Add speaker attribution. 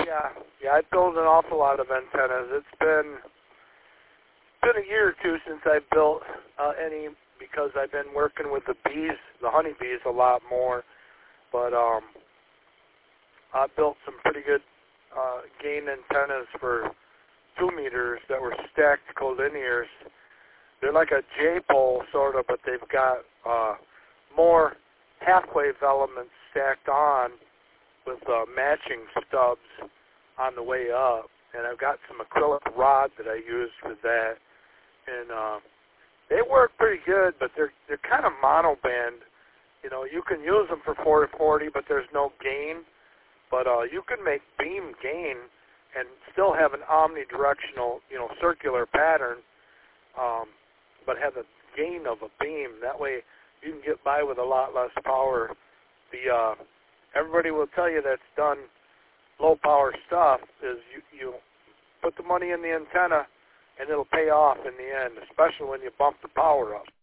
Speaker 1: Yeah, I build an awful lot of antennas. It's been a year or two since I built any because I've been working with the bees, the honeybees, a lot more. But I built some pretty good gain antennas for 2 meters that were stacked collinears. They're like a J-pole sort of, but they've got more half-wave elements stacked on with matching stubs on the way up. And I've got some acrylic rod that I use for that. And they work pretty good, but they're kind of monoband. You know, you can use them for 440, but there's no gain. But you can make beam gain and still have an omnidirectional, circular pattern, but have the gain of a beam. That way you can get by with a lot less power. Everybody will tell you that's done low power stuff is you put the money in the antenna and it'll pay off in the end, especially when you bump the power up.